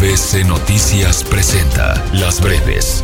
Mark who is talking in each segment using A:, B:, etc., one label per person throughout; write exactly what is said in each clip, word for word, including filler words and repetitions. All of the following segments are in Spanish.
A: A B C Noticias presenta Las Breves.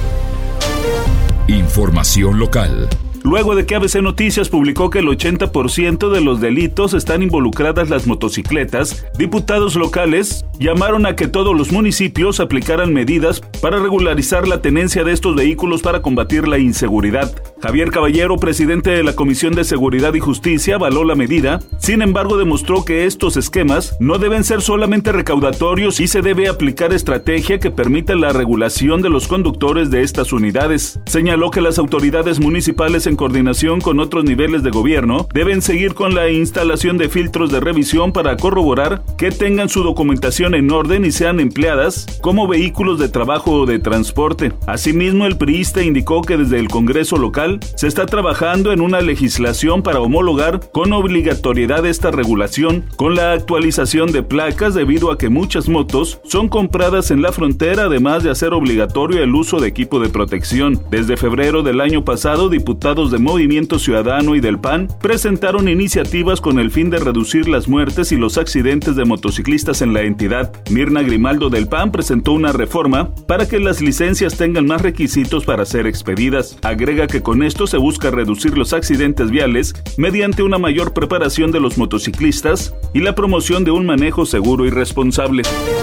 A: Información local.
B: Luego de que A B C Noticias publicó que el ochenta por ciento de los delitos están involucradas las motocicletas, diputados locales llamaron a que todos los municipios aplicaran medidas para regularizar la tenencia de estos vehículos para combatir la inseguridad. Javier Caballero, presidente de la Comisión de Seguridad y Justicia, avaló la medida. Sin embargo, demostró que estos esquemas no deben ser solamente recaudatorios y se debe aplicar estrategia que permita la regulación de los conductores de estas unidades. Señaló que las autoridades municipales en coordinación con otros niveles de gobierno deben seguir con la instalación de filtros de revisión para corroborar que tengan su documentación en orden y sean empleadas como vehículos de trabajo o de transporte. Asimismo, el priista indicó que desde el Congreso local se está trabajando en una legislación para homologar con obligatoriedad esta regulación con la actualización de placas debido a que muchas motos son compradas en la frontera, además de hacer obligatorio el uso de equipo de protección. Desde febrero del año pasado, diputados de Movimiento Ciudadano y del P A N presentaron iniciativas con el fin de reducir las muertes y los accidentes de motociclistas en la entidad. Mirna Grimaldo del P A N presentó una reforma para que las licencias tengan más requisitos para ser expedidas. Agrega que con esto se busca reducir los accidentes viales mediante una mayor preparación de los motociclistas y la promoción de un manejo seguro y responsable.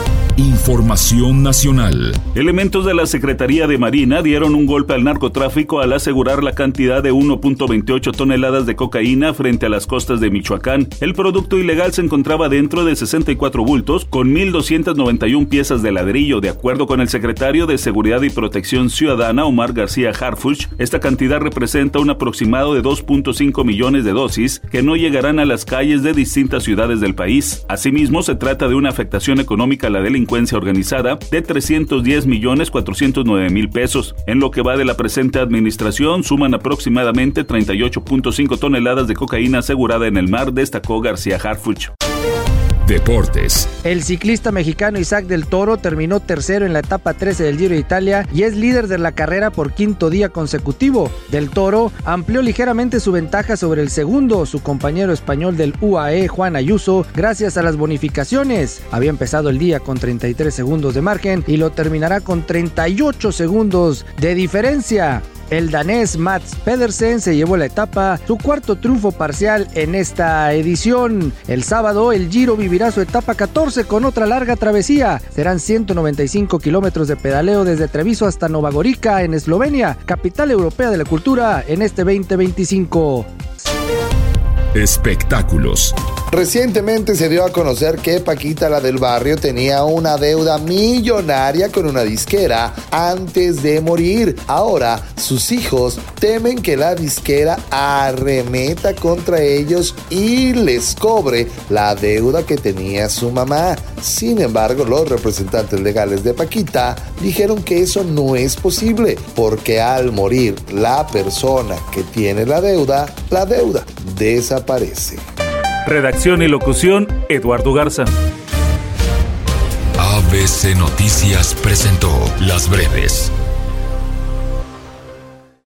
A: Información nacional.
B: Elementos de la Secretaría de Marina dieron un golpe al narcotráfico al asegurar la cantidad de uno punto veintiocho toneladas de cocaína frente a las costas de Michoacán. El producto ilegal se encontraba dentro de sesenta y cuatro bultos con mil doscientas noventa y una piezas de ladrillo. De acuerdo con el secretario de Seguridad y Protección Ciudadana, Omar García Harfuch, esta cantidad representa un aproximado de dos punto cinco millones de dosis que no llegarán a las calles de distintas ciudades del país. Asimismo, se trata de una afectación económica a la delincuencia organizada de trescientos diez millones cuatrocientos nueve mil pesos. En lo que va de la presente administración, suman aproximadamente treinta y ocho punto cinco toneladas de cocaína asegurada en el mar, destacó García Harfuch.
A: Deportes.
C: El ciclista mexicano Isaac del Toro terminó tercero en la etapa trece del Giro de Italia y es líder de la carrera por quinto día consecutivo. Del Toro amplió ligeramente su ventaja sobre el segundo, su compañero español del U A E, Juan Ayuso, gracias a las bonificaciones. Había empezado el día con treinta y tres segundos de margen y lo terminará con treinta y ocho segundos de diferencia. El danés Mats Pedersen se llevó la etapa, su cuarto triunfo parcial en esta edición. El sábado, el Giro vivirá su etapa catorce con otra larga travesía. Serán ciento noventa y cinco kilómetros de pedaleo desde Treviso hasta Nova Gorica, en Eslovenia, capital europea de la cultura, en este veinte veinticinco.
A: Espectáculos.
D: Recientemente se dio a conocer que Paquita, la del barrio, tenía una deuda millonaria con una disquera antes de morir. Ahora, sus hijos temen que la disquera arremeta contra ellos y les cobre la deuda que tenía su mamá. Sin embargo, los representantes legales de Paquita dijeron que eso no es posible, porque al morir la persona que tiene la deuda, la deuda desaparece.
B: Redacción y locución, Eduardo Garza.
A: A B C Noticias presentó Las Breves.